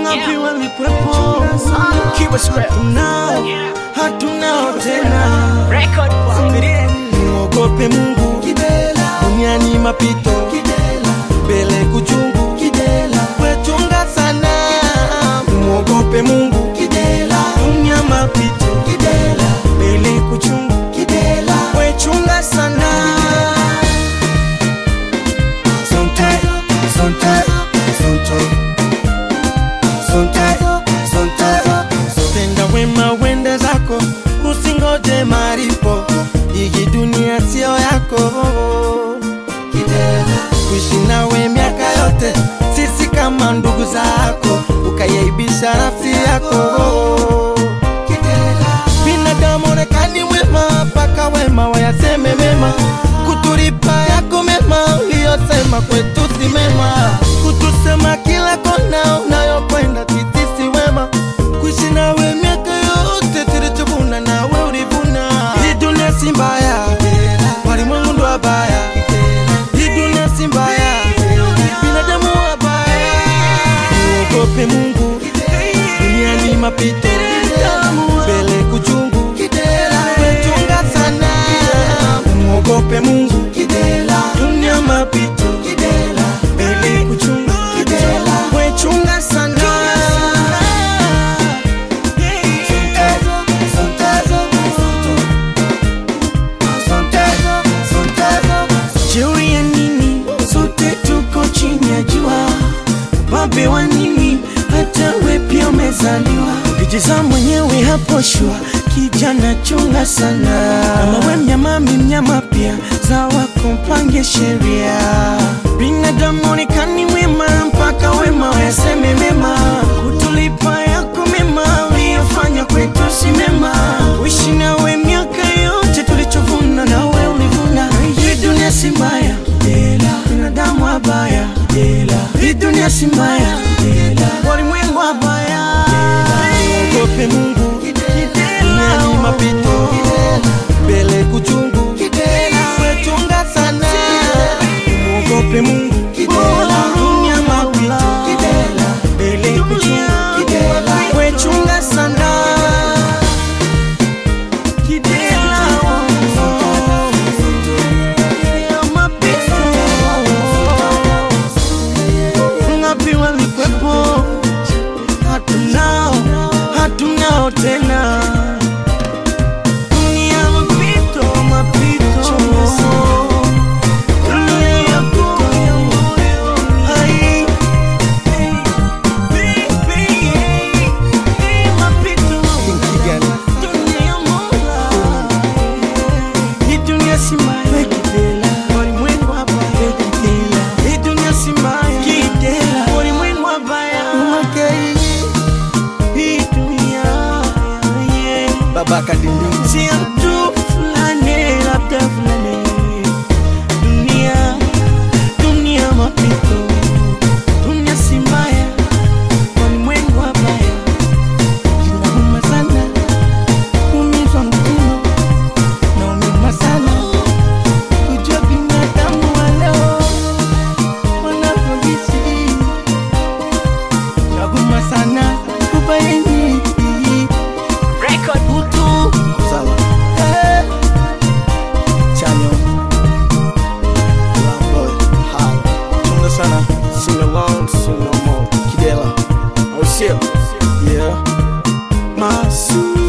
Ngapi walikuwepo, hatuna tena. Muogope Mungu, duniani mapito, mbele kuchungu, wechunga sana. Muogope Mungu, dunia mapito, mbele kuchungu, wechunga sana. Tenda wema wende zako, usingoje maripo, hii dunia sio yako. Kuishi nawe miaka yote, sisi kama ndugu zako, ukayaibisha nafsi yako. Binadamu onekani wema, paka wema wayaseme mema, kutulipa yako mema, uliyosema kwetu si mema. Kutusema kila kona unayokwenda sisi wema, kuishi nawe miaka yote, tulichovuna nawe ulivuna. Hii dunia si mbaya, walimwengu ndo wabaya. Hii dunia si mbaya, binadamu wabaya. Muogope Mungu, duniani mapito, mbele kuchungu, wechunga sana. Muogope Mungu, dunia mapito, mbele kuchungu, wechunga sana. Jeuri ya nini, sote tuko chini ya jua. Babe wa nini, hata we pia umezaliwa. Ukijiza mwenyewe hapo shua, kijana chunga sana. Kama we mnyama mi mnyama pia, sawa kumpange sheria. Binadamu onekani wema, mpaka wema wayaseme mema, kutulipa yako mema, uliyofanya kwetu si mema. Uishi nawe miaka yote, tulichovuna nawe ulivuna. Hii dunia si mbaya, binadamu wabaya. Hii dunia si mbaya, walimwengu wabaya. Muogope Mungu, duniani mapito, mbele kuchungu, wechunga sana. Muogope Mungu, dunia mapito, mbele kuchungu, wechunga sana. Ngapi walikuwepo, hatunao tena. Dunia mapito, mapito, dunia yako. Hai, mapito, dunia ya Mola. Hii dunia si mbaya, walimwengu wabaya. Hii dunia si mbaya, walimwengu wabaya. Hii dunia, Baba Kadindi, si mtu fulani, labda fulani. Dunia mapito, dunia si mbaya, walimwengu wabaya. Inauma sana, kuumizwa mkono, nauma sana kujua binadamu wa leo wanavyoishi. Inauma sana kubaini utu sawa. Chanyo Lamboy, hi, chunga sana. Sing along, sing no more. Kidela, oh shit, yeah. Masu